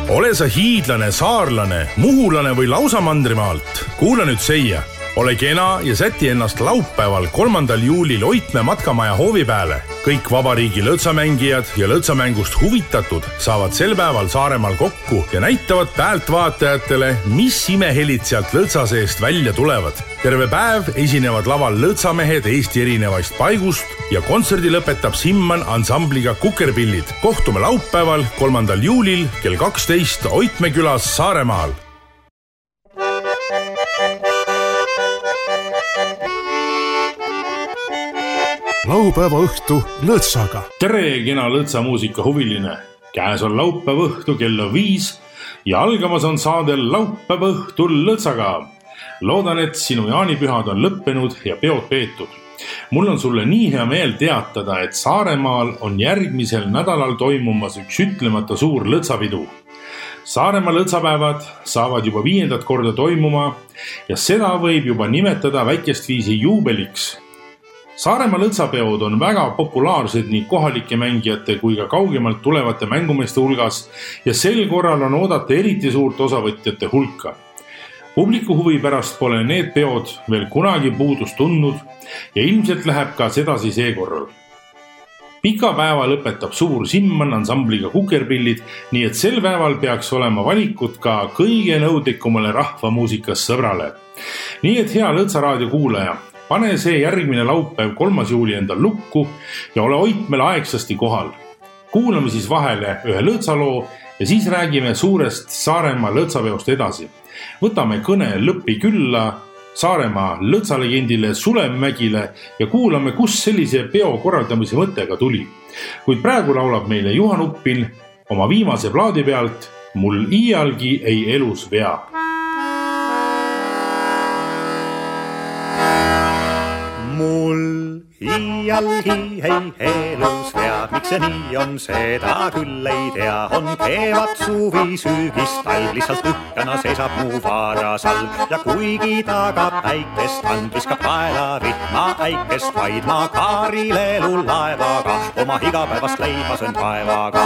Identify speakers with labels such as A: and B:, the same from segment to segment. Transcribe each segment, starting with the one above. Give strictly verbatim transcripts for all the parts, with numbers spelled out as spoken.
A: Ole sa hiidlane, saarlane, muhulane või lausa mandrimaalt. Kuula nüüd seia. Ole kena ja säti ennast laupäeval kolmandal juulil Oitme matkamaja hoovi peale. Kõik vabariigi lõõtsamängijad ja lõõtsamängust huvitatud saavad sel päeval Saaremaal kokku ja näitavad päältvaatajatele, mis imehelid sealt lõõtsa seest välja tulevad. Terve päev esinevad laval lõõtsamehed Eesti erinevaist paigust ja kontserdi lõpetab Simman ansambliga Kukerpillid. Kohtume laupäeval kolmandal juulil kell kaksteist Oitme külas Saaremaal.
B: Laupäeva õhtu lõõtsaga.
A: Tere, kena lõõtsamuusika huviline. Käes on laupäeva õhtu kello viis ja algamas on saade laupäeva õhtu lõõtsaga. Loodan, et sinu jaanipühad on lõppenud ja peod peetud. Mul on sulle nii hea meel teatada, et Saaremaal on järgmisel nädalal toimumas üks ütlemata suur lõõtsapidu. Saaremaa lõõtsapäevad saavad juba viiendat korda toimuma ja seda võib juba nimetada väikest viisi juubeliks. Saaremaa lõõtsapeod on väga populaarsed nii kohalike mängijate kui ka kaugemalt tulevate mängumeeste hulgas ja sel korral on oodata eriti suurt osavõtjate hulka. Publiku huvi pärast pole need peod veel kunagi puudust tundnud ja ilmselt läheb ka sedasi seekorral. Pika päeva lõpetab suur Simman ansambliga Kukerpillid, nii et sel päeval peaks olema valikud ka kõige nõudlikumale rahvamuusikas sõbrale. Nii et hea lõõtsaraadio kuulaja, pane see järgmine laupäev kolmas juuli endal lukku ja ole Oitmel aegsasti kohal. Kuulame siis vahele ühe lõõtsaloo ja siis räägime suurest Saaremaa lõõtsapeost edasi. Võtame kõne lõppi külla Saaremaa lõõtsalegendile Sulev Mägile ja kuulame, kus sellise peo korraldamise mõttega tuli. Kuid praegu laulab meile Juhan Uppil oma viimase plaadi pealt Mul iialgi ei elus vea.
C: Mul iialgi ei elus vead, miks see nii on, seda küll ei tea. On kevad, suvi, sügis, talv, lihtsalt tükkana seisab mu varas all. Ja kuigi taga päikest and, viskab kaela vihma äikest, vaid ma Kaarilelu laevaga oma igapäevast leiba söön vaevaga.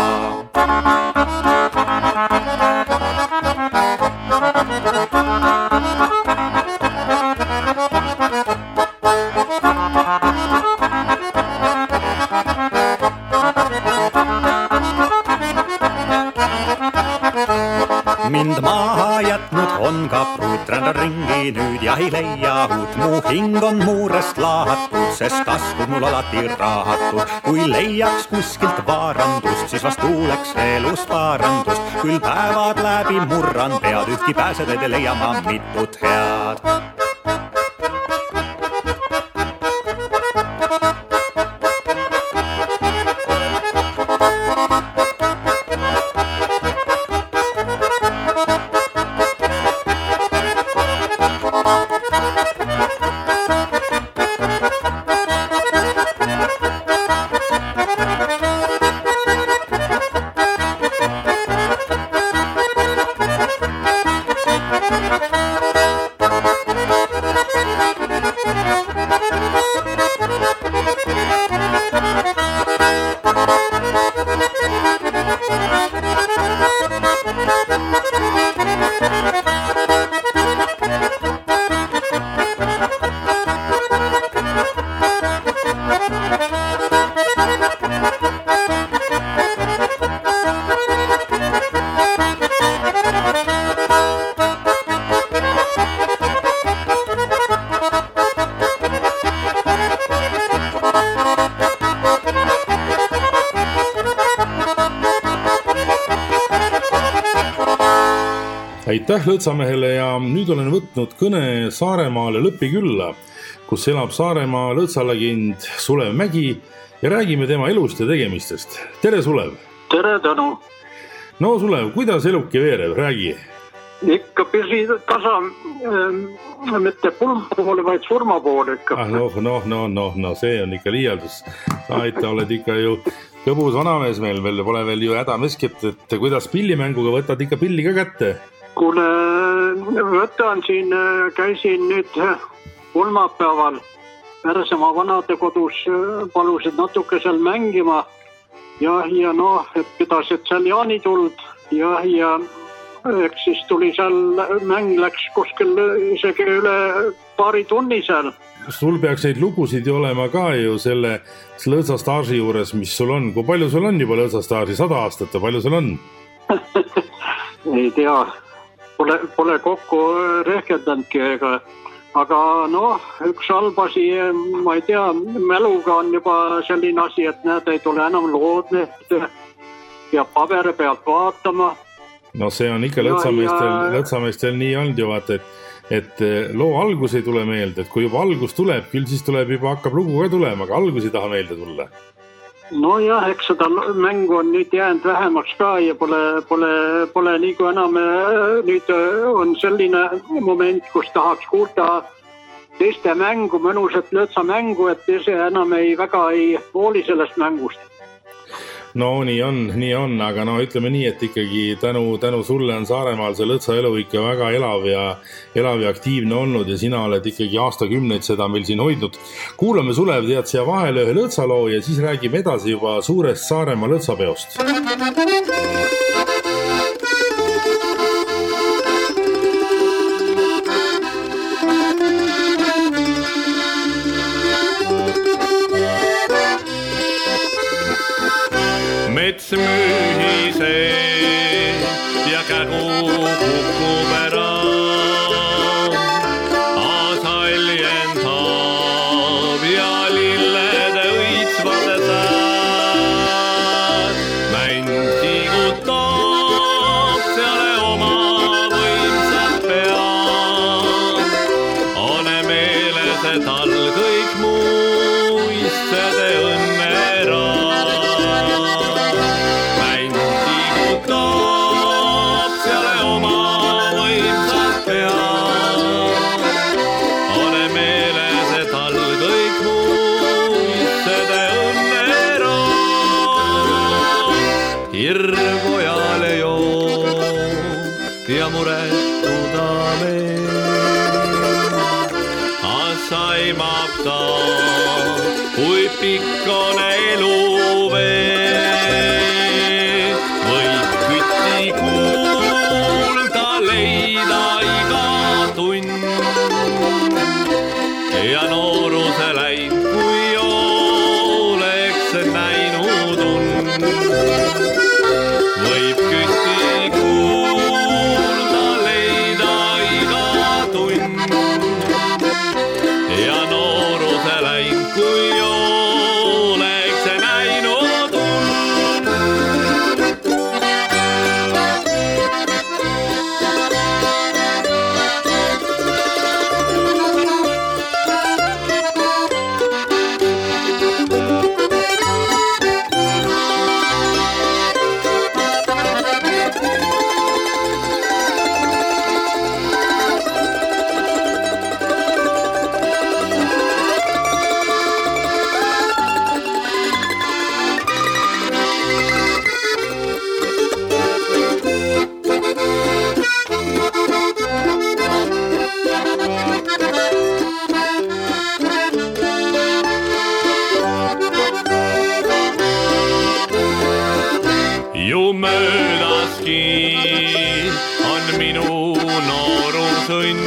C: Mind maha jätnud on kapruut, rändan ringi nüüd ja ei leia uut. Mu hing on muurest lahatud, sest taskud mul alati rahatud. Kui leiaks kuskilt vaarandust, siis vast tuuleks elust vaarandust. Küll päevad läbi murran pead, ühtki pääsedeid ei leia ma mitut head.
A: Aitäh lõõtsamehele ja nüüd olen võtnud kõne Saaremaale lõpikülla, kus elab Saaremaa lõõtsalegend Sulev Mägi ja räägime tema elust ja tegemistest. Tere, Sulev!
D: Tere, Tõnu!
A: No, Sulev, kuidas eluki veerev? Räägi!
D: Ikka püsi tasa, mitte pulma poole, vaid surma poole ikka.
A: Ah, noh, noh, noh, noh, no see on ikka liialdus. Sa aita oled ikka ju kõbus vanamees meil, veel pole veel ju hädameskit, et kuidas pillimänguga võtad ikka pilli ka kätte?
D: Kuule, võtan siin, käisin nüüd kolmapäeval Pärsemaa vanade kodus, palusid natuke seal mängima ja, ja noh, et pidas, et seal jaanituld ja, ja eks siis tuli seal, mäng läks kuskil isegi üle paari tunni seal.
A: Sul peaks neid lugusid ju olema ka ju selle lõõtsastaaži juures, mis sul on. Kui palju sul on juba lõõtsastaaži? Sada aastat ja palju sul on?
D: Ei tea, pole, pole kokku rehkendanudki, ega. Aga noh, üks halbasi, ma ei tea, mäluga on juba selline asi, et näed, ei tule enam lood, ja paberi pealt vaatama.
A: No see on ikka lõõtsameestel, ja... lõõtsameestel nii olnud ju vaata, et et loo algus ei tule meelde, et kui juba algus tuleb, küll siis tuleb juba, hakkab lugu ka tulema, aga algus ei taha meelde tulla.
D: No jah, eks seda mängu on nüüd jäänud vähemaks ka ja pole, pole, pole nii kui enam, nüüd on selline moment, kus tahaks kuulda teiste mängu, mõnusat lõõtsa mängu, et ise enam ei väga ei hooli sellest mängust.
A: No nii on, nii on, aga no ütleme nii, et ikkagi tänu, tänu sulle on Saaremaal see lõõtsa elu ikka väga elav ja, elav ja aktiivne olnud ja sina oled ikkagi aastakümneid seda meil siin hoidnud. Kuulame Sulev tead siia vahele ühe lõõtsaloo ja siis räägime edasi juba suurest Saaremaa lõõtsapeost.
E: Mets mühise ja kägu kukub ära, aasall jendab ja lillede õitsvade säär. Mänd tigutab seale oma võimsad pead, ole meeles, et all kõik muistede õnnera. Hirvojale joo ja murettuda meil. Saimab ta, kui pikk on elu veel. Võib kütti kuulda leida iga tund ja nooruse läib, kui oleks näinud und. Võib kütti kuulda leida iga tund ja nooruse läib, kui oleks näinud und. Ju möödaski on minu noorusõnn,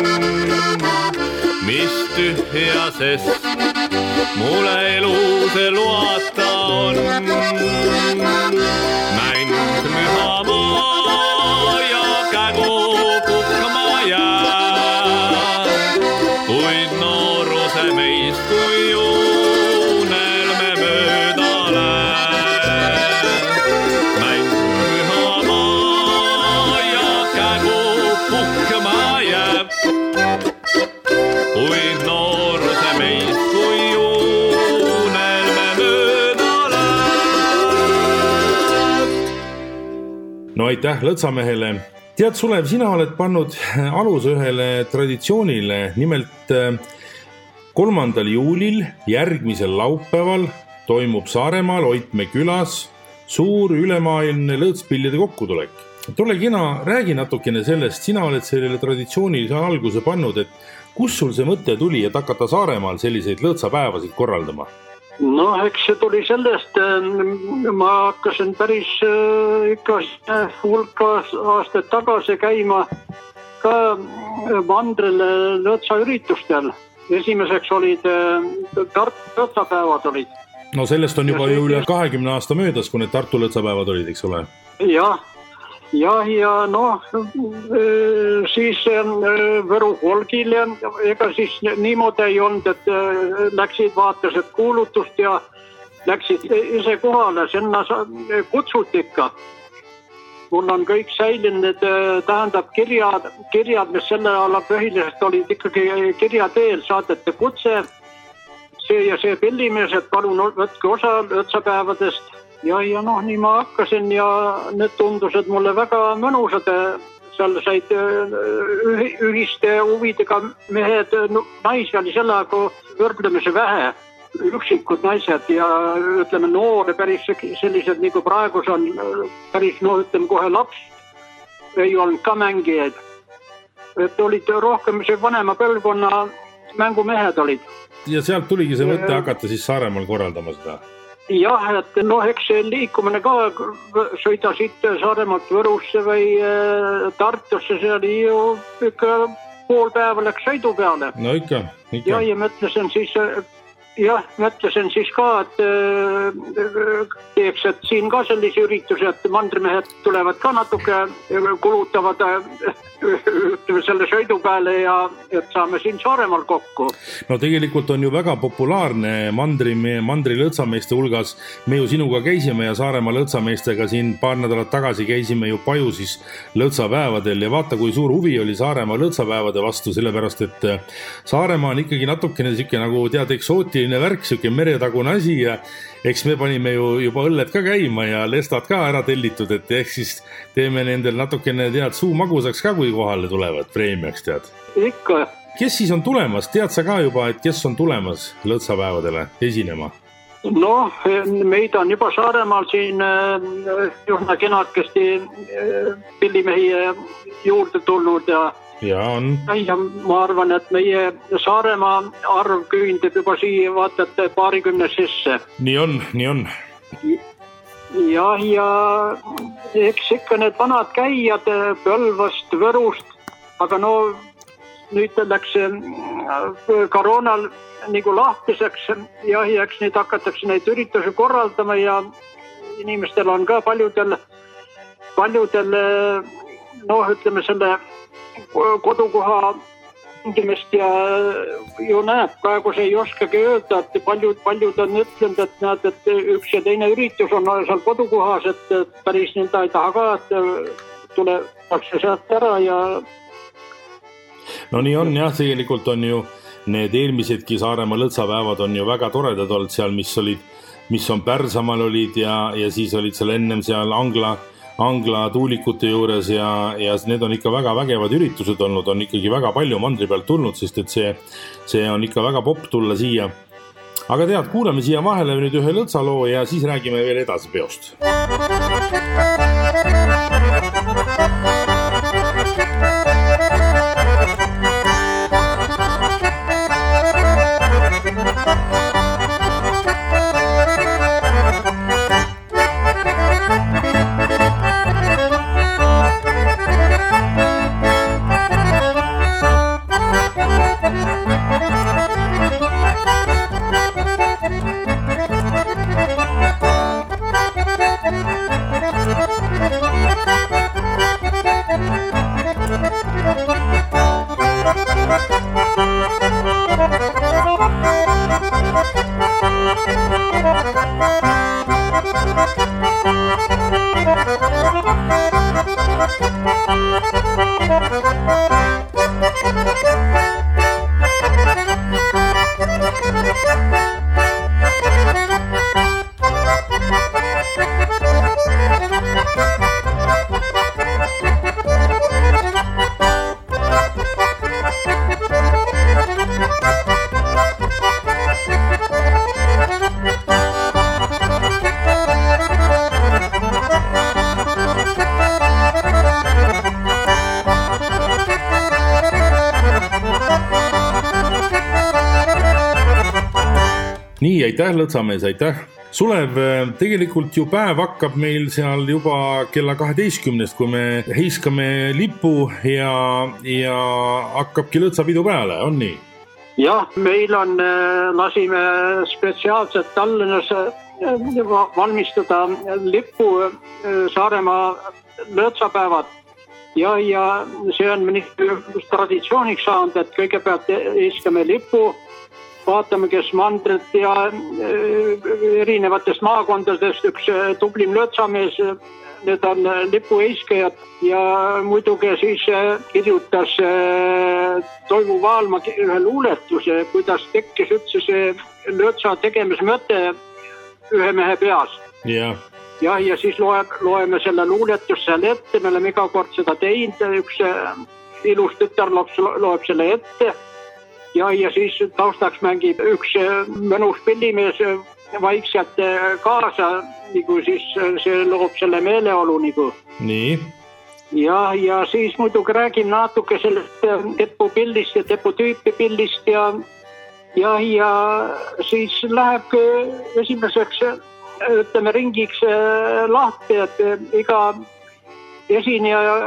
E: mis tühja, sest mulle elu see loata on. Mänd mühama ja kägu kukkama jää, kuid nooruse meist kui unelme mööda läheb. Mänd mühama ja kägu kukkama jääb, kuid nooruse meist kui unelme mööda läheb.
A: No aitäh lõõtsamehele. Tead, Sulev, sina oled pannud aluse ühele traditsioonile, nimelt kolmandal juulil järgmisel laupäeval toimub Saaremaal Oitme külas suur ülemaailmne lõõtspillide kokkutulek. Tule kena, räägi natukene sellest, sina oled sellele traditsioonile alguse pannud, et kus sul see mõte tuli, et hakata Saaremaal selliseid lõõtsapäevasid korraldama?
D: noh, eks see tuli sellest, ma hakkasin päris ikka hulka aastaid tagasi käima ka mandrile lõtsaüritustel. Esimeseks olid Tartu lõtsapäevad olid.
A: No sellest on juba ju üle kahekümne aasta möödas, kui need Tartu lõtsapäevad olid, eks ole?
D: Jah, jah ja noh, siis Võru Folgil ja ega siis niimoodi ei olnud, et läksid vaatasid kuulutust ja läksid ise kohale, sinna kutsuti ikka. Mul on kõik säilinud, tähendab kirjad, kirjad, mis selle ala põhiliselt olid ikkagi kirja teel saadete kutse, see ja see pillimees, et palun võtke osa lõtsapäevadest. Ja, ja noh, nii ma hakkasin ja need tundused mulle väga mõnusad. Seal said ühiste huvidega mehed, naisi oli selle aega võrdlemise vähe, üksikud naised ja ütleme noore päris sellised, nagu praegu on päris, no ütleme kohe laps, ei olnud ka mängijaid. Et olid rohkem see vanema põlvkonna mängumehed olid.
A: Ja sealt tuligi see mõte hakata siis Saaremaal korraldama seda?
D: Jah, et noh, eks see liikumine ka sõida siit Saaremaalt Võrusse või Tartusse, see oli ju ikka pool päeva läks sõidu peale.
A: No ikka, ikka.
D: Ja, ja mõtlesin siis, jah, mõtlesin siis ka, et teeks, et siin ka sellise ürituse, et mandrimehed tulevad ka natuke, kulutavad ütleme selle sõidu peale ja et saame siin Saaremaal kokku.
A: No tegelikult on ju väga populaarne mandri, mandri lõtsameeste hulgas. Me ju sinuga käisime ja Saaremaa lõtsameestega siin paar nädalat tagasi käisime ju Pajusis lõtsapäevadel ja vaata, kui suur huvi oli Saaremaa lõtsapäevade vastu, sellepärast et Saaremaa on ikkagi natukene siuke nagu tead eksootiline värk, siuke meretagune asi ja eks me panime ju juba õlled ka käima ja lestad ka ära tellitud, et ehk siis teeme nendel natukene tead suu magusaks ka, kui kohale tulevad preemiaks, tead.
D: Ikka.
A: Kes siis on tulemas? Tead sa ka juba, et kes on tulemas lõtsapäevadele esinema?
D: No, meid on juba Saaremaal siin juhna kenakesti pillimehi juurde tulnud ja
A: Ja on.
D: Ja ma arvan, et meie Saaremaa arv küündib juba siia vaatate paarikümne sisse.
A: Nii on, nii on.
D: Ja, ja eks ikka need vanad käijad Põlvast, Võrust, aga no nüüd läks koroonal nagu lahtiseks ja eks nüüd hakatakse neid üritusi korraldama ja inimestel on ka paljudel, paljudel noh, ütleme selle kodukoha inimest ja ju näeb, praegu see ei oskagi öelda, et paljud, paljud on ütlenud, et näed, et üks ja teine üritus on seal kodukohas, et päris nõnda ei taha ka, et tuletakse sealt ära ja
A: no nii on jah, tegelikult on ju need eelmisedki Saaremaa lõtsapäevad on ju väga toredad olnud seal, mis olid, mis on Pärsamaal olid ja, ja siis olid seal ennem seal Angla Angla tuulikute juures ja, ja need on ikka väga vägevad üritused olnud, on ikkagi väga palju mandri pealt tulnud, sest et see, see on ikka väga popp tulla siia. Aga tead, kuuleme siia vahele nüüd ühe lõtsaloo ja siis räägime veel edasi peost.
F: Thank you.
A: nii, aitäh Lõtsamees, aitäh. Sulev, tegelikult ju päev hakkab meil seal juba kella kaheteistkümnest, kui me heiskame lipu ja, ja hakkabki lõtsapidu peale, on nii?
D: Jah, meil on, lasime spetsiaalselt Tallinnas valmistada lipu Saaremaa lõtsapäevad ja, ja see on traditsiooniks saanud, et kõigepealt heiskame lipu, vaatame, kes mandrit ja erinevatest maakondadest üks tublim lõtsamees, need on lipuheiskajad ja muidugi siis kirjutas Toivo Vaalma ühe luuletuse, kuidas tekkis üldse see lõtsa tegemise mõte ühe mehe peas.
A: Yeah.
D: Ja, ja siis loeb, loeme selle luuletuse seal ette, me oleme iga kord seda teinud, üks ilus tütarlaps loeb selle ette. Ja, ja siis taustaks mängib üks mõnus pillimees vaikselt kaasa, nagu siis see loob selle meeleolu. Nagu.
A: Nii.
D: Ja, ja siis muidugi räägime natuke sellest tepupillist ja teputüüpi pillist ja, ja, ja siis läheb esimeseks, ütleme, ringiks lahti, et iga esineja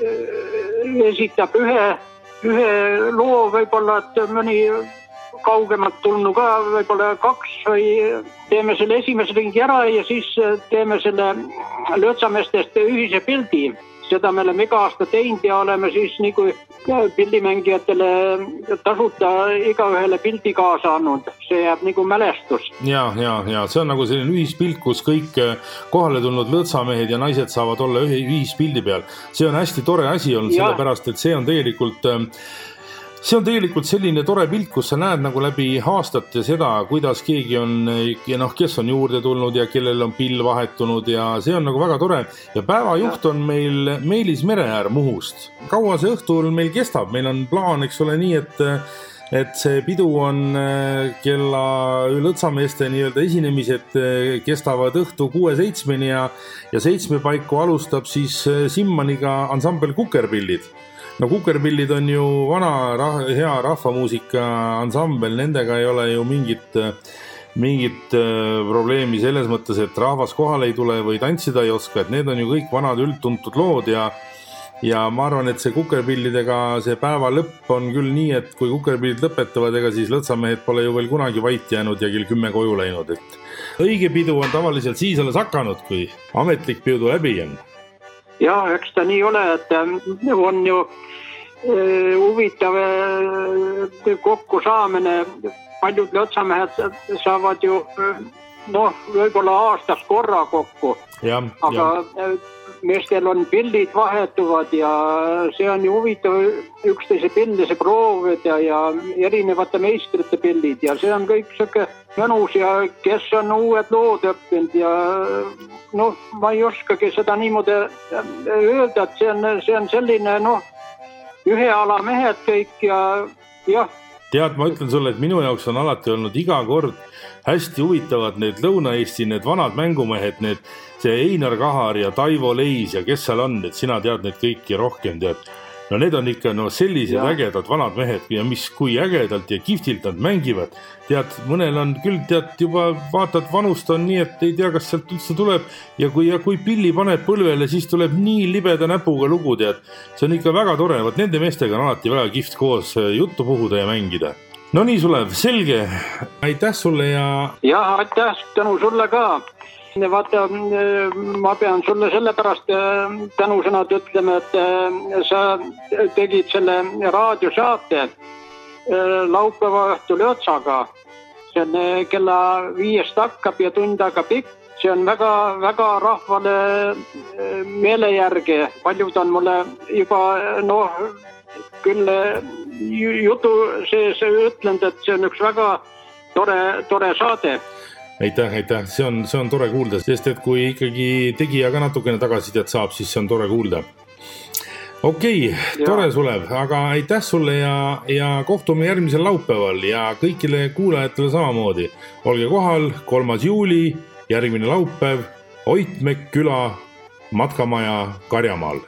D: esitab ühe ühe loo võib-olla, et mõni kaugemalt tulnud ka, võib-olla kaks või teeme selle esimese ringi ära ja siis teeme selle lõtsameestest ühise pildi. Seda me oleme iga aasta teinud ja oleme siis nagu pildimängijatele tasuta iga ühele pildi kaasa andnud. See jääb nagu mälestus.
A: Ja, ja, ja see on nagu selline ühispilt, kus kõik kohale tulnud lõtsamehed ja naised saavad olla ühe ühispildi peal. See on hästi tore asi olnud, sellepärast, et see on tegelikult See on tegelikult selline tore pilt, kus sa näed nagu läbi aastate seda, kuidas keegi on, ja noh, kes on juurde tulnud ja kellel on pill vahetunud ja see on nagu väga tore. Ja päevajuht on meil Meelis Mereäär Muhust. Kaua see õhtul meil kestab? Meil on plaan, eks ole nii, et, et see pidu on kella lõtsameeste nii-öelda esinemised kestavad õhtu kuue seitsmeni ja, ja seitsme paiku alustab siis Simmaniga ansambel Kukerpillid. No Kukerpillid on ju vana rah- hea rahvamuusika ansambel, nendega ei ole ju mingit, mingit probleemi selles mõttes, et rahvas kohale ei tule või tantsida ei oska, et need on ju kõik vanad üldtuntud lood ja, ja ma arvan, et see Kukerpillidega see päeva lõpp on küll nii, et kui Kukerpillid lõpetavad, ega siis lõtsamehed pole ju veel kunagi vait jäänud ja kell kümme koju läinud, et õige pidu on tavaliselt siis alles hakanud, kui ametlik pidu läbi on.
D: Ja, eks ta nii ole, et on ju huvitav kokku saamine. Paljud lõtsamehed saavad ju noh, võib-olla aastas korra kokku.
A: Ja,
D: aga ja. Meestel on pillid vahetuvad ja see on ju huvitav üksteise pildise proovida ja erinevate meistrite pillid ja see on kõik siuke mõnus ja kes on uued lood õppinud ja noh, ma ei oskagi seda niimoodi öelda, et see on, see on selline noh, ühe ala mehed kõik ja jah.
A: Tead, ma ütlen sulle, et minu jaoks on alati olnud iga kord hästi huvitavad need Lõuna-Eesti, need vanad mängumehed, need see Einar Kahar ja Taivo Leis ja kes seal on, et sina tead need kõiki rohkem, tead. No need on ikka no, sellised ja. ägedad vanad mehed ja mis kui ägedalt ja kihvtilt nad mängivad. Tead, mõnel on küll, tead, juba vaatad vanust on nii, et ei tea, kas sealt üldse tuleb ja kui, ja kui pilli paneb põlvele, siis tuleb nii libeda näpuga lugu, tead. See on ikka väga tore, vaat nende meestega on alati väga kihvt koos juttu puhuda ja mängida. No nii, Sulev, selge. Aitäh sulle ja... Ja, aitäh, tänu sulle ka. Vaata, ma pean sulle sellepärast tänusõnad ütlema, et sa tegid selle raadiosaate laupäeva õhtul Lõtsaga. See on kella viiest hakkab ja tund hakkab pikk. See on väga, väga rahvale meele järgi. Paljud on mulle juba, noh, küll jutu sees ütlenud, et see on üks väga tore, tore saade. Aitäh, aitäh, see on, see on tore kuulda, sest et kui ikkagi tegija ka natukene tagasisidet saab, siis see on tore kuulda. Okei, okay, tore Sulev, aga aitäh sulle ja, ja kohtume järgmisel laupäeval ja kõikile kuulajatele samamoodi. Olge kohal, kolmas juuli, järgmine laupäev, Oitmek küla, Matkamaja Karjamaal.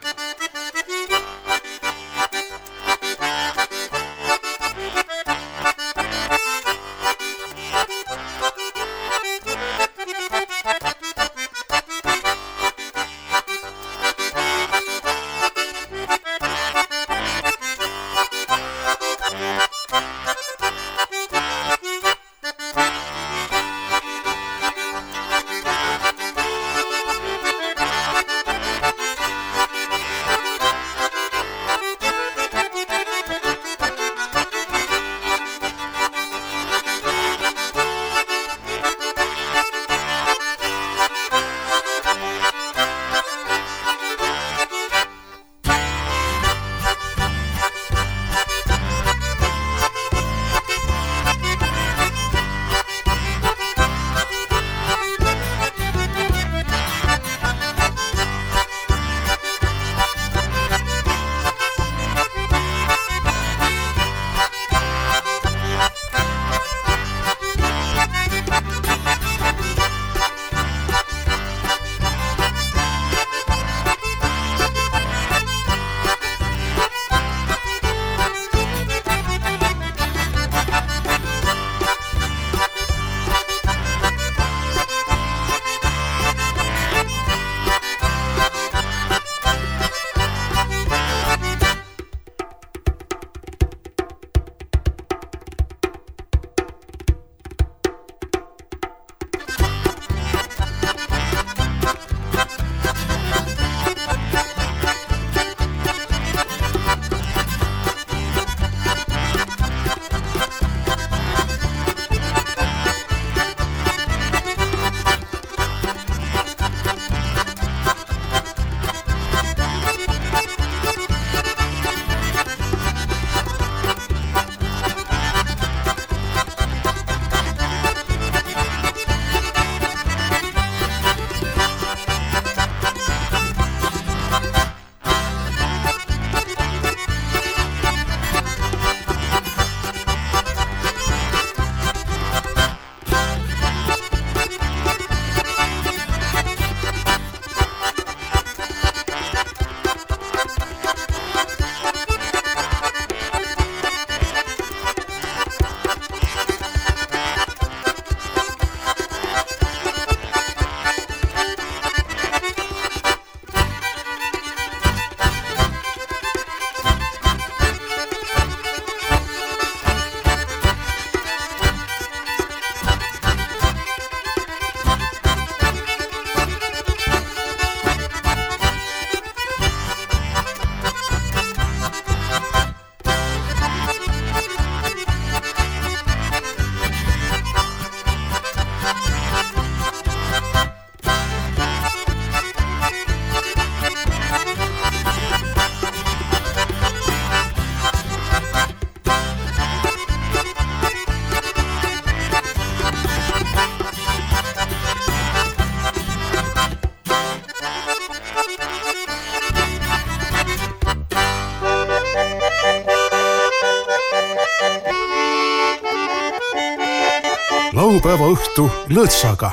B: laupäeva õhtu lõõtsaga.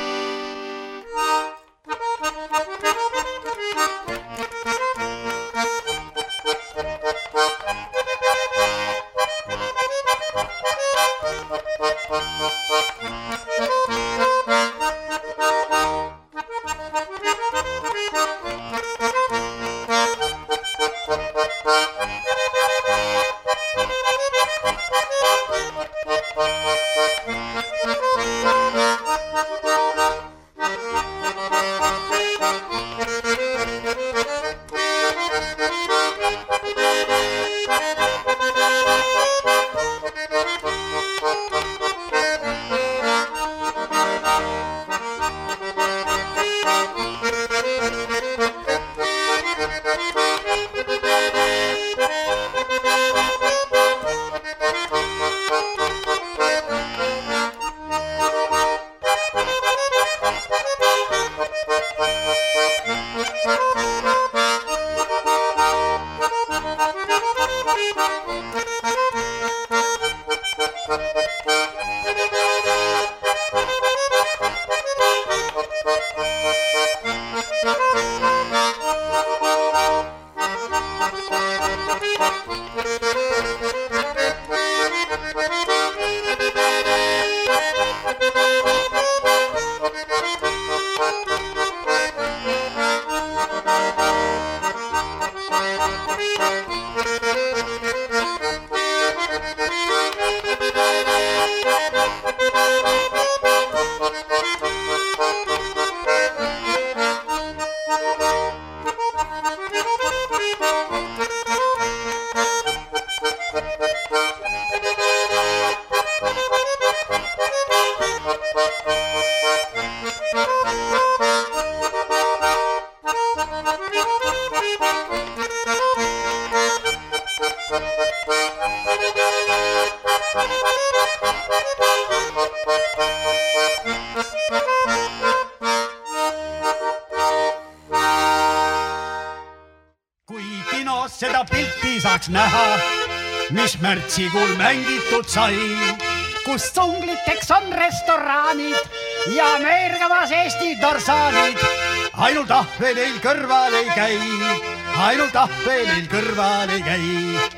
F: Seda pilti saaks näha, mis märtsikuul mängitud sai, kus tsungliteks on restoraanid ja meergamas Eesti dorsaanid. Ainult ahveneil kõrval ei käi, ainult ahveneil kõrval ei käi.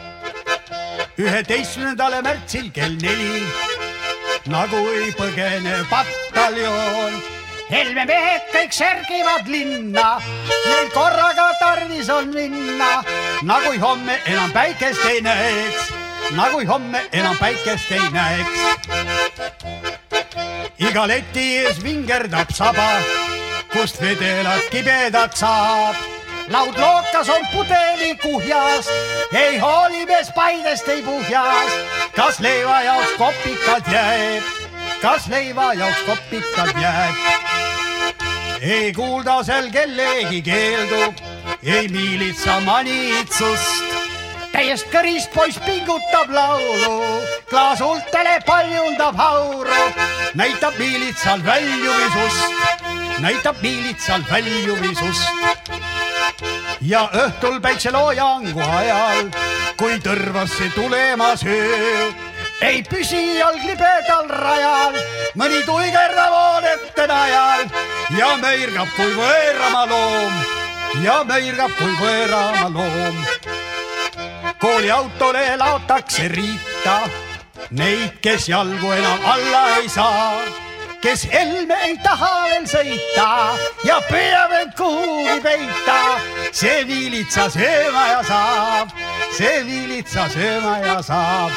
F: üheteistkümnendale märtsil kell neli, nagu ei põgene pataljoon. Helme mehed kõik särgivad linna, neil korraga tarvis on minna. Nagu ei homme enam päikest ei näeks, nagu ei homme enam päikest ei näeks. Iga leti ees vingerdab saba, kust vedelad kibedad saab. Laud lookas on pudeli kuhjas, ei hooli mees Paidest ei puhjas. Kas leiva jaoks kopikad jääb, kas leiva jaoks kopikad jääb. Ei kuulda sel kellegi keeldu, ei miilitsa manitsust. Täiest kõrist poiss pingutab laulu, klaasultele paljundab hauru. Näitab miilitsal väljumisust, näitab miilitsal väljumisust. Ja õhtul päikseloojangu ajal, kui tõrvasse tulemas öö, ei püsi jalg libedal rajal, mõni tuigerdab oodete najal ja möirgab kui võõrama loom, ja möirgab kui võõrama loom. Kooliautole laotakse riita neid, kes jalgu enam alla ei saa, kes helme ei taha veel sõita ja püüab end kuhugi peita. See viilitsa söömaja saab, see viilitsa söömaja saab.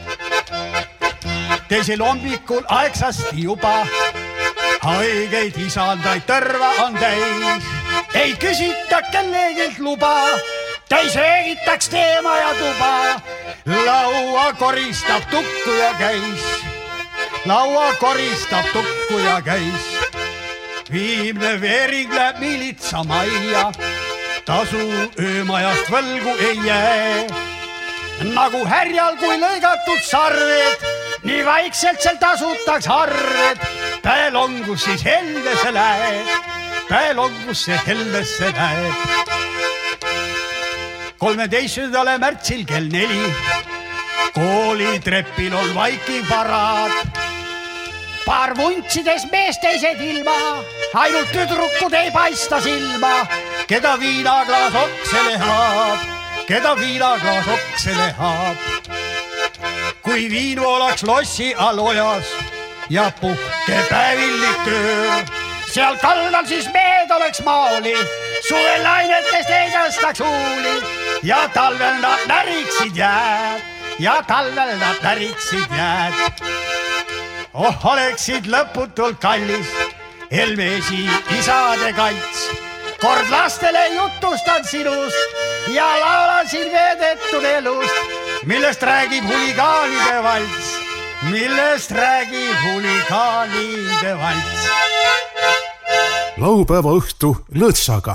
F: Teisel hommikul aegsasti juba haigeid isandaid tõrva on täis. Ei küsita kellegilt luba, täis öögitaks teema ja tuba. Laua koristab tukku ja käis, laua koristab tukku ja käis. Viimne veering läheb miilitsa majja, tasu öömajast võlgu ei jää. Nagu härjal kui lõigatud sarved, nii vaikselt seal tasutaks arved. Päelongus siis heldesse läheb, päelongus see heldesse läheb. kolmeteistkümnendale märtsil kell neli koolitrepil on vaikiv paraad. paar vuntsides meest teised ilma, ainult tüdrukud ei paista silma, keda viinaklaas oksele haab, keda viinaklaas oksele haab. kui viinu oleks lossi all ojas ja puhkepäevil liköör, seal kaldal siis mehed oleks maali, suvel lainetest ei tõstaks huuli ja talvel nad näriksid jääd, ja talvel nad näriksid jääd. Oh, oleksid lõputult kallis Helmesi isade kants, kord lastele jutustan sinust ja laulan siin veedetud elust, millest räägib huligaanide valts, millest räägib huligaanide valts.
B: Laupäeva õhtu Lõõtsaga.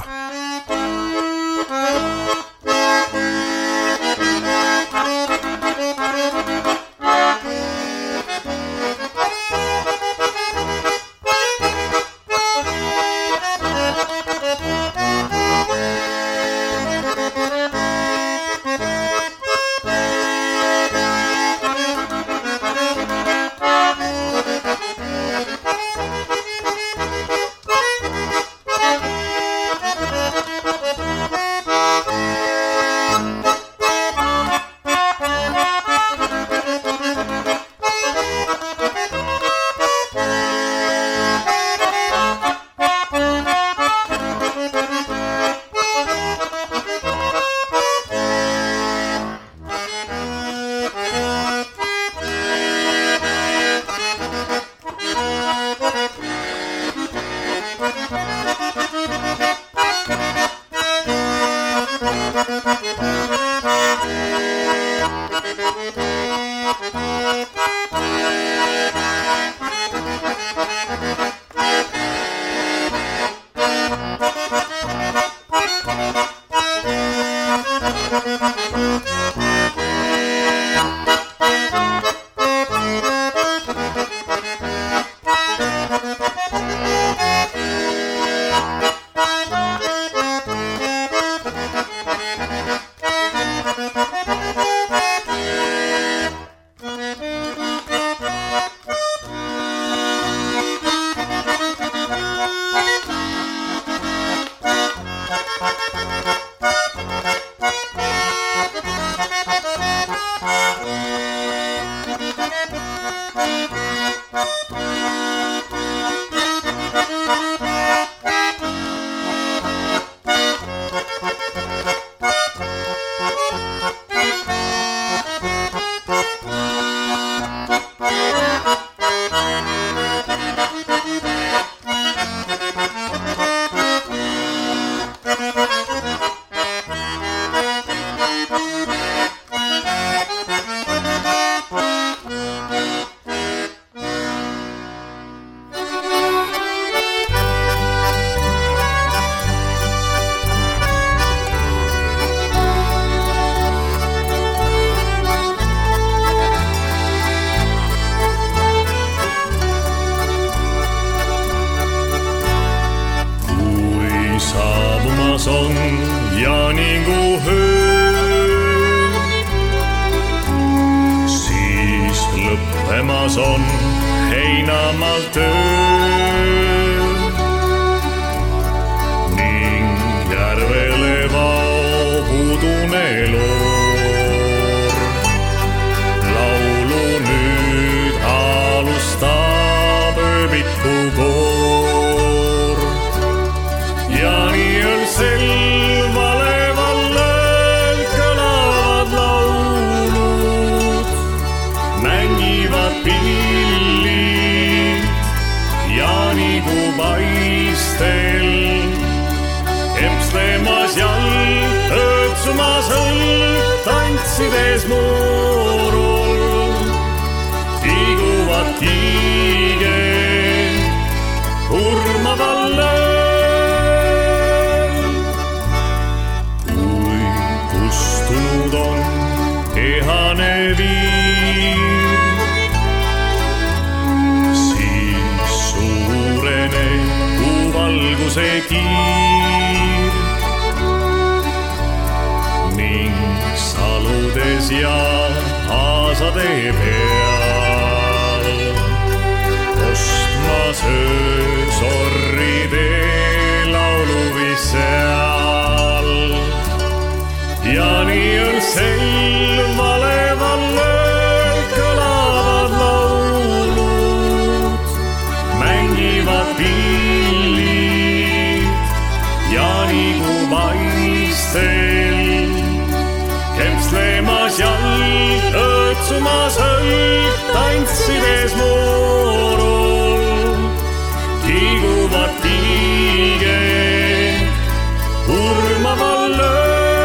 C: Urmas öösorri tee lauluvis seal. Ja nii on sel maleval lööl kõlavad laulud, mängivad pillid ja nagu paistel kempslemas jalg, õõtsumas õlg, tantsides moorul liiguvad tiiged urmaval lööl.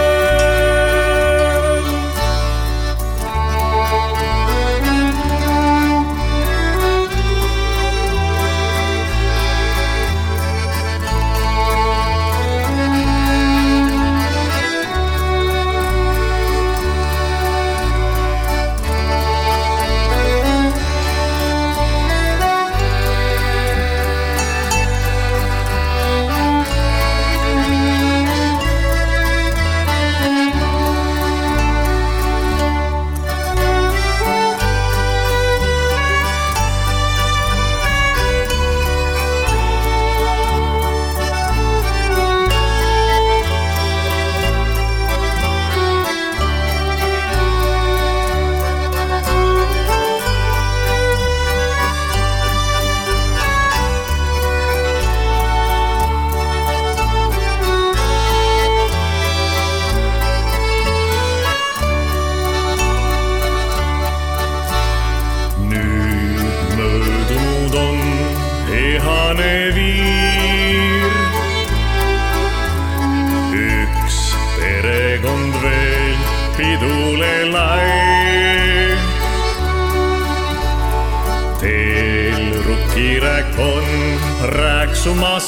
C: Rääksumas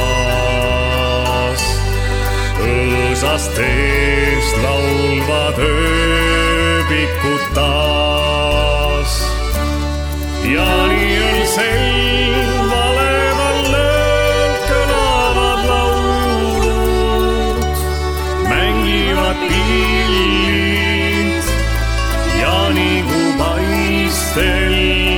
C: maas, õõsast eest laulvad ööbikud taas. Ja nii on sel maleval lööl kõlavad laulud, mängivad pillid ja nagu paistel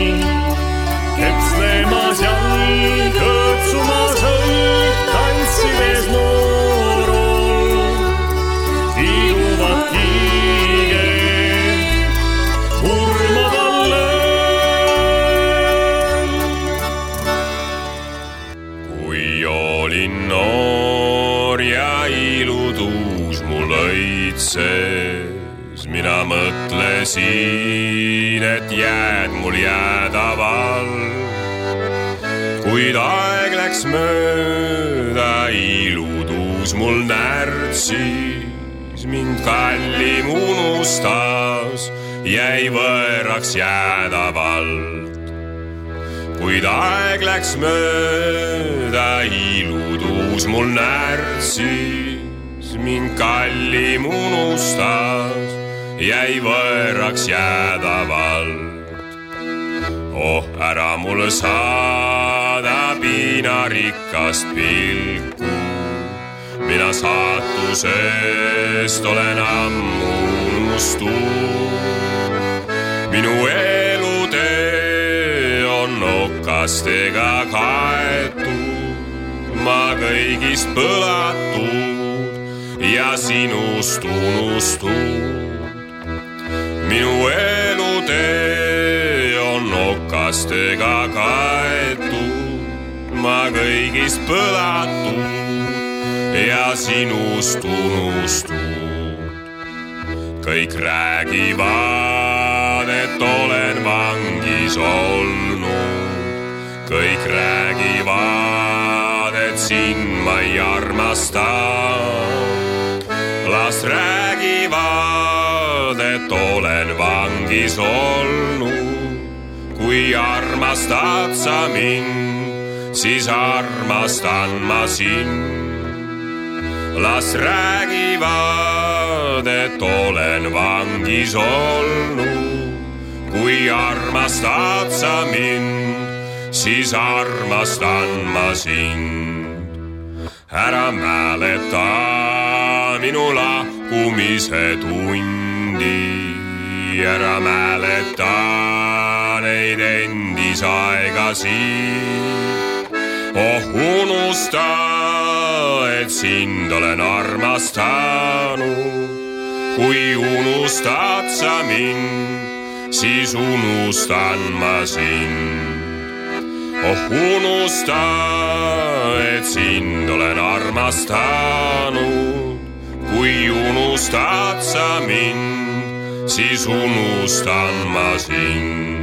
C: kepslemas jalg, õõtsumas õlg, tantsides moorul liiguvad tiiged urmaval lööl. Kui olin noor ja ilutuus mul õitses, mina mõtlesin, et jääd mul jäädaval. Kuid aeg läks mööda, ilutuus mul närtsis, mind kallim unustas, jäi võõraks jäädavalt. Kuid aeg läks mööda, ilutuus mul närtsis, mind kallim unustas, jäi võõraks jäädavalt. Oh, ära mulle saada piinarikkast pilku, mina saatusest olen ammu unustunud. Minu elutee on okastega kaetud, ma kõigist põlatud ja sinust unustud. Minu elutee okastega kaetud, ma kõigist põlatud ja sinust unustud. Kõik räägivad, et olen vangis olnud, kõik räägivad, et sind ma ei armasta. Las räägivad, et olen vangis olnud. Kui armastad sa mind, siis armastan ma sind. Las räägivad, et olen vangis olnud. Kui armastad sa mind, siis armastan ma sind. Ära mäleta minu lahkumise tundi, ära mäleta
G: neid endis aegasid. Oh unusta, et sind olen armastanud. Kui unustad sa mind, siis unustan ma sind. Oh unusta, et sind olen armastanud. Kui unustad sa mind, siis unustan ma sind.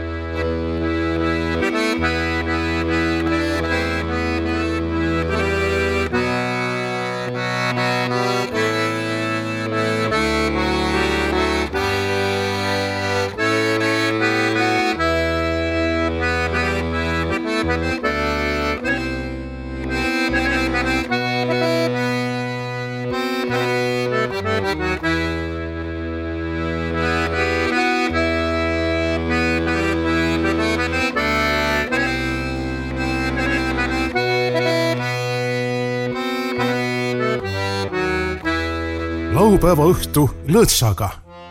B: Laupäeva õhtu lõõtsaga.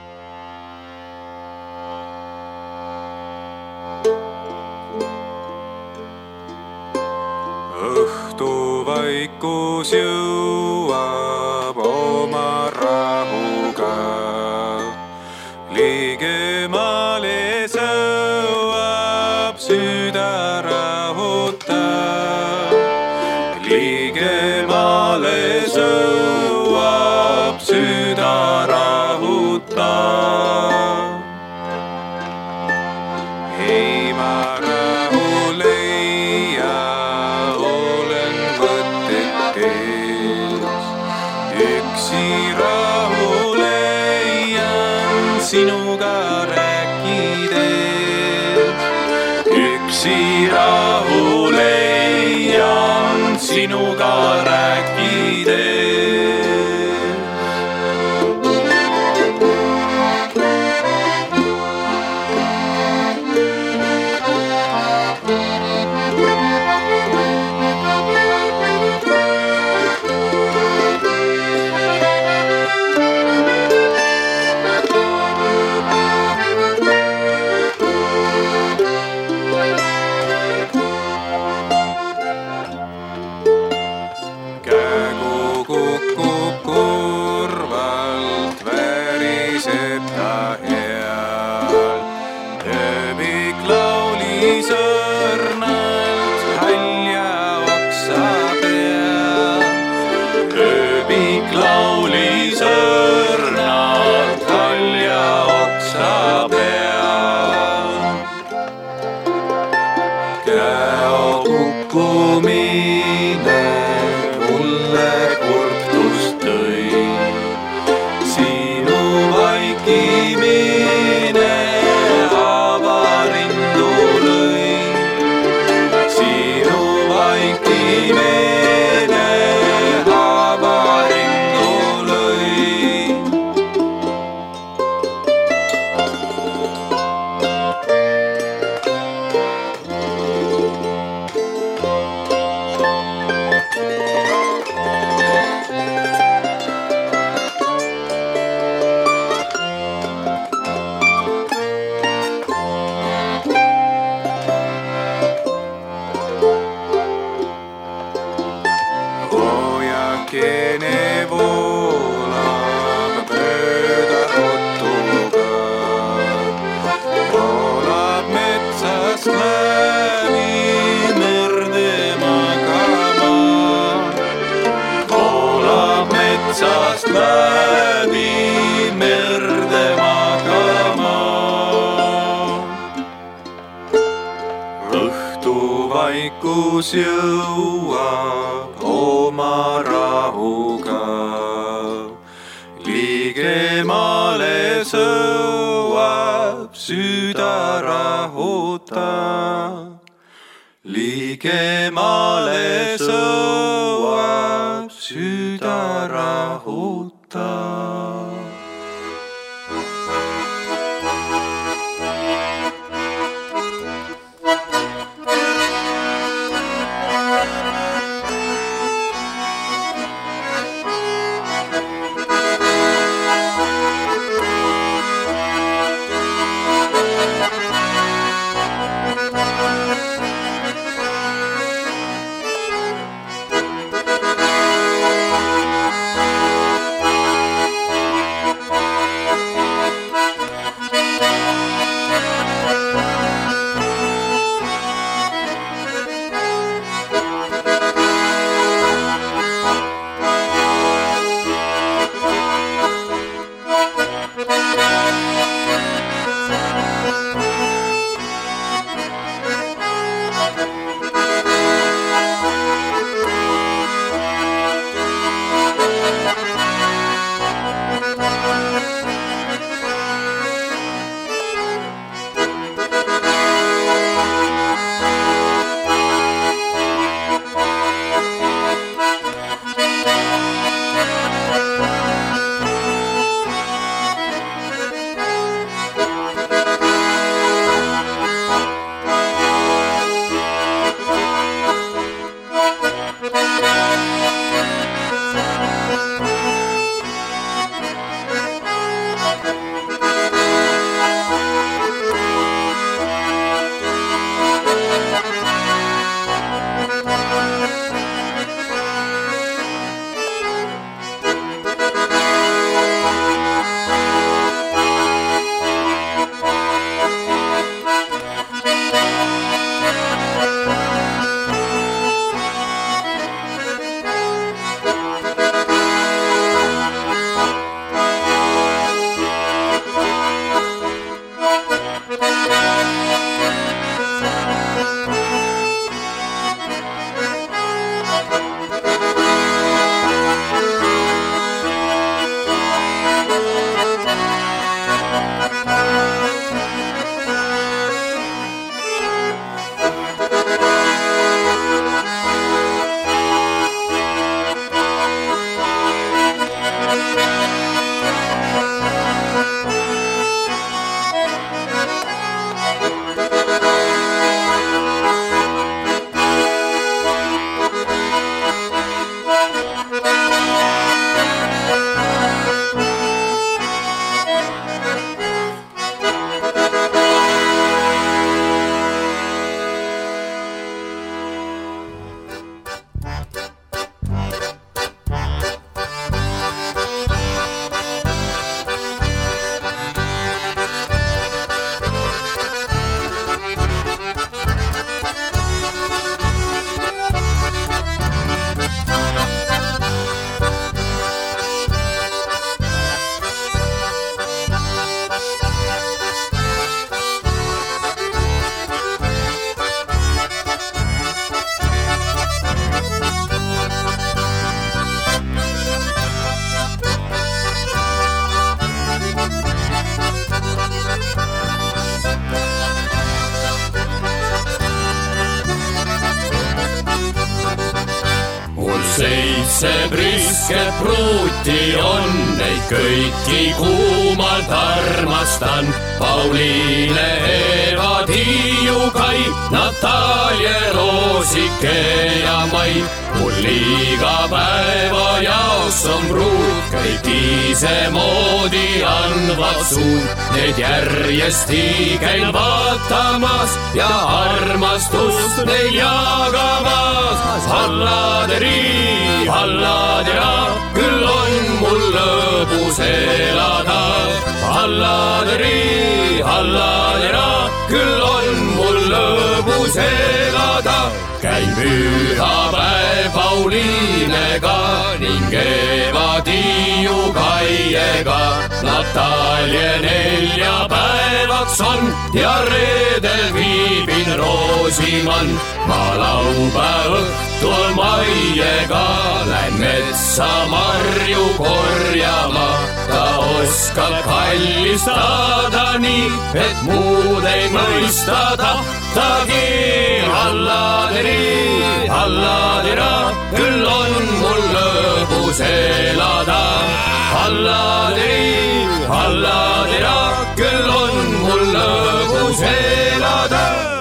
H: Õhtuvaikus jõuab oma rahuga. Ligemale sõuab süda rahuta. Ligemale sõuab süda rahuta. Ei ma rahu leia, olen võtted ees. Üksi rahu leian sinuga rääkides. Üksi rahu leian sinuga rääkides. Õhtuvaikus jõuab oma rahuga. Ligemale sõuab süda rahuta. Ligemale sõuab süda rahuta.
I: seitse prisket pruuti on, neid kõiki kuumalt armastan. Pauliine, Eva, Tiiu, Kai, Natalja, Roosike ja Mai. Mul liiga päeva jaoks on pruut, kõik isemoodi andvad suud. Need järjesti käin vaatamas ja armastust neil jagamas. Halladeri, halladera, küll on mul lõbus elada. Halladeri, halladera, küll on mul lõbus elada. Käin pühapäev Pauliinega ning Eva, Tiiu, Kaiega. Natalja neljapäevaks on ja reedel viibin Roosimann. Ma laupäev õhtul Maiega lähen metsa marju korjama. Ta oskab kallistada nii, et muud ei mõista tahtagi. Halladeri, halladera, küll on mul lõbus elada. Halladeri, halladera, küll on mul lõbus elada.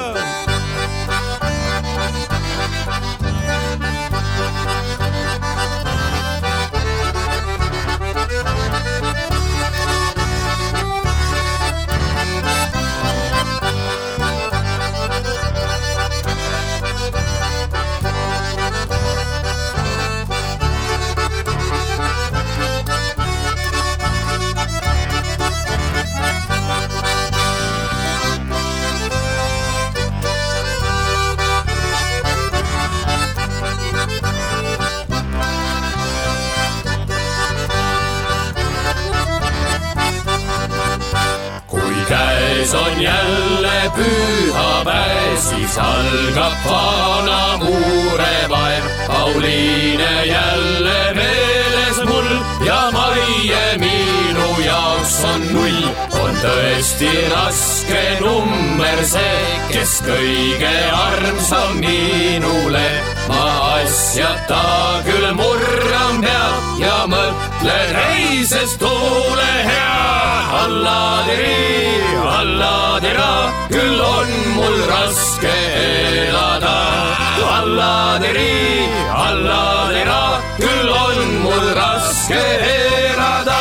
I: On jälle pühapäev, siis algab vana muurevaev. Pauliine jälle meeles mul ja Maie minu jaoks on null. On tõesti raske number see, kes kõige armsam minule. Ma asjata küll murran peab ja mõtlen reises tuule hea. Halladeri, halladera, küll on mul raske elada. Halladeri, halladera, küll on mul raske elada.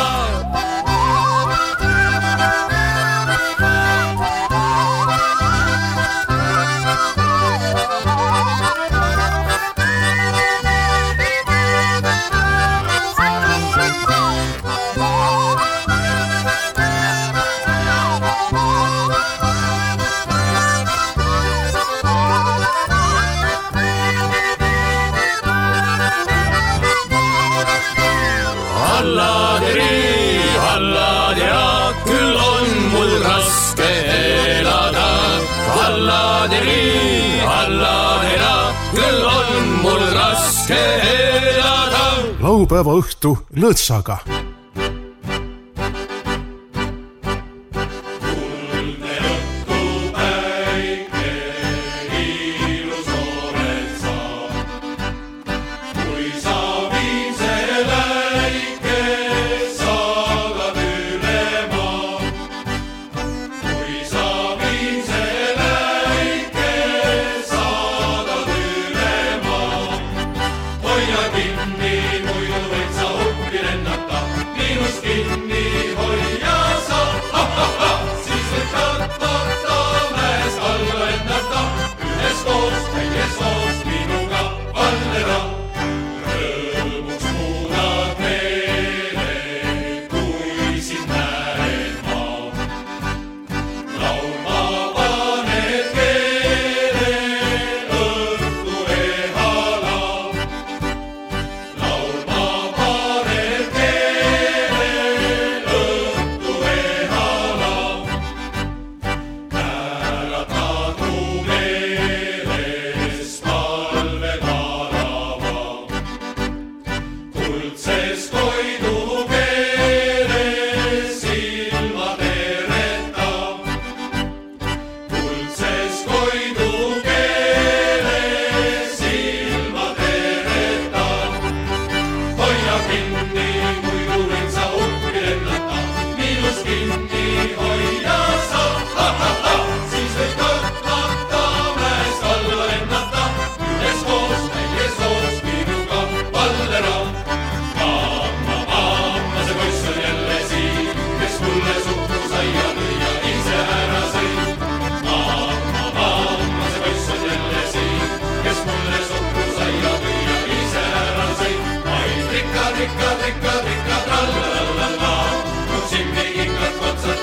B: Laupäeva õhtu Lõõtsaga.
J: Hoia kinni, muidu võid sa hukki lennata.
I: kinni hoia saab, ha-ha-ha, siis võib kõrvata mäest alla lennata, ühes koos, täies hoos, minuga Vallera. Mamma, mamma, see poiss on jälle siin, kes mulle suhkrusaia lõi ja ise ära sõi. Mamma, mamma, see poiss on jälle siin, kes mulle suhkrusaia lõi ja ise ära sõi. Ai, trikka, trikka, trikka, trikka, tralla, tralla, tralla, kun simmi kingad kotsa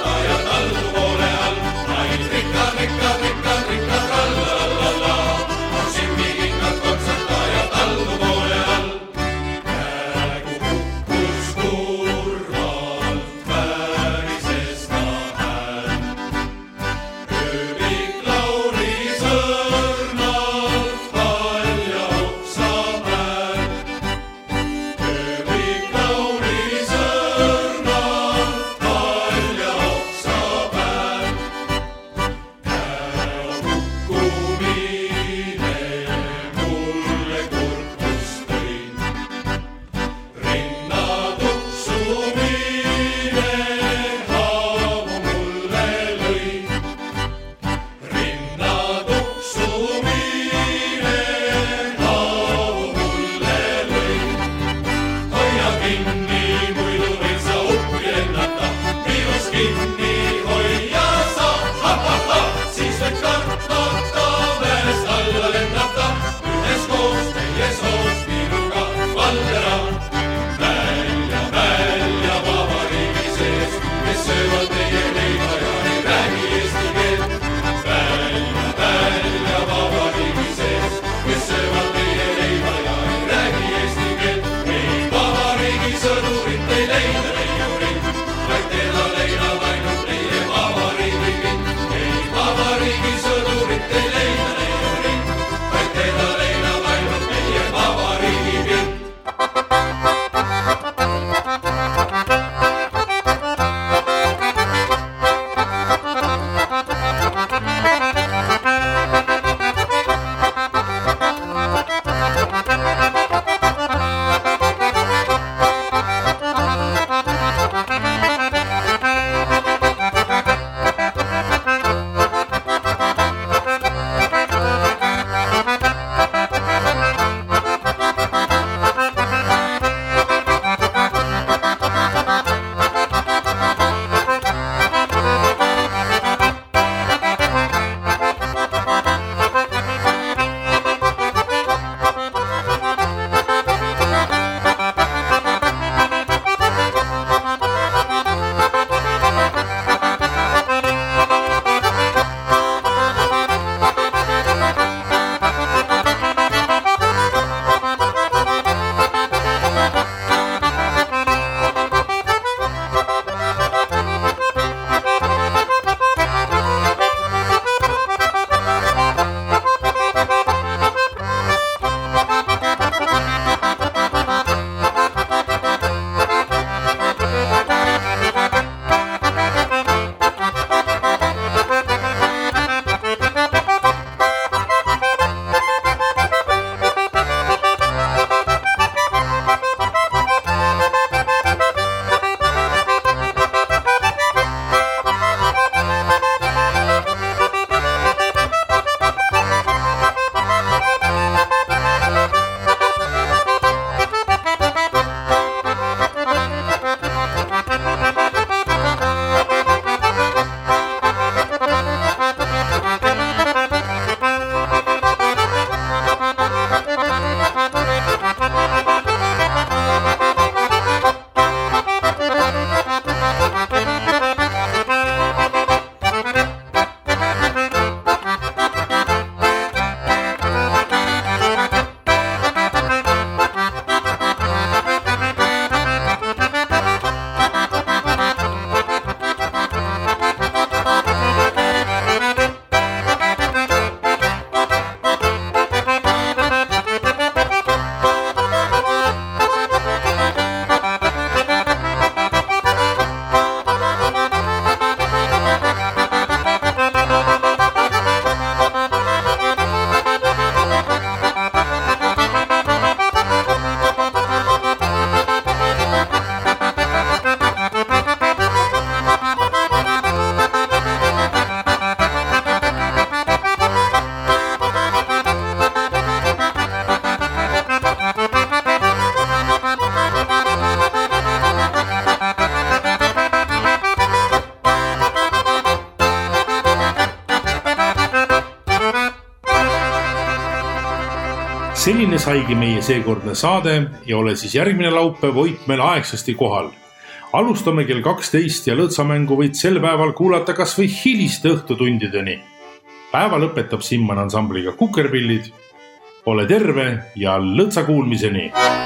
A: Selline saigi meie seekordne saade ja ole siis järgmine laupäev Oitmel aegsasti kohal. Alustame kell kaksteist ja lõtsamängu võid sel päeval kuulata kas või hiliste õhtutundideni. Päeva lõpetab Simman ansambliga Kukerpillid. Ole terve ja lõtsa kuulmiseni!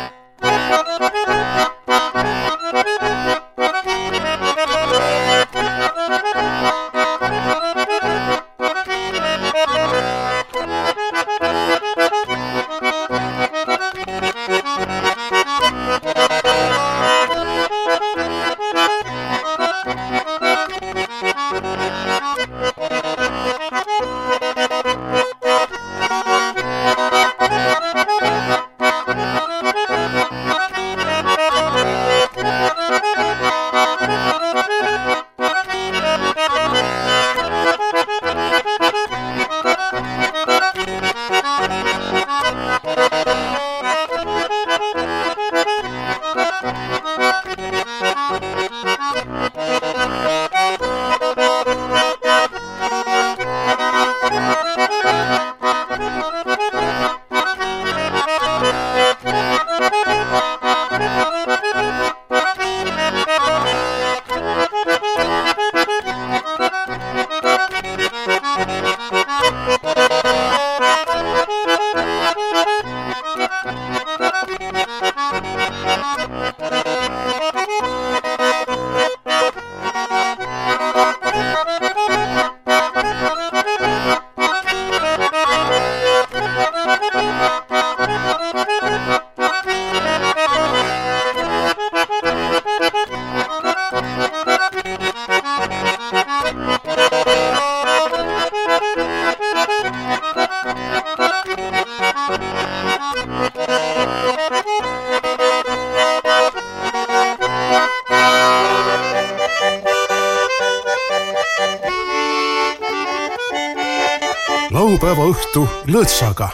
B: Laupäeva õhtu lõtsaga.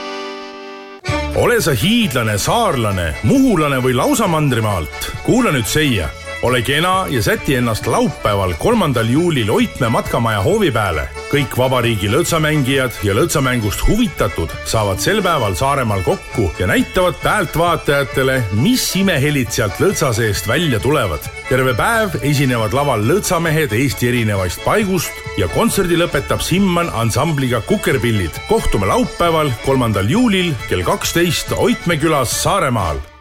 A: Ole sa hiidlane, saarlane, muhulane või lausa mandrimaalt. Kuula nüüd seia. Ole kena ja säti ennast laupäeval kolmandal juulil Oitme matkamaja hoovi peale. Kõik vabariigi lõtsamängijad ja lõtsamängust huvitatud saavad sel päeval Saaremaal kokku ja näitavad päältvaatajatele, mis imehelid sealt lõtsa seest välja tulevad. Terve päev esinevad laval lõtsamehed Eesti erinevaist paigust ja kontserdi lõpetab Simman ansambliga Kukerpillid. Kohtume laupäeval kolmandal juulil kell kaksteist Oitme külas Saaremaal.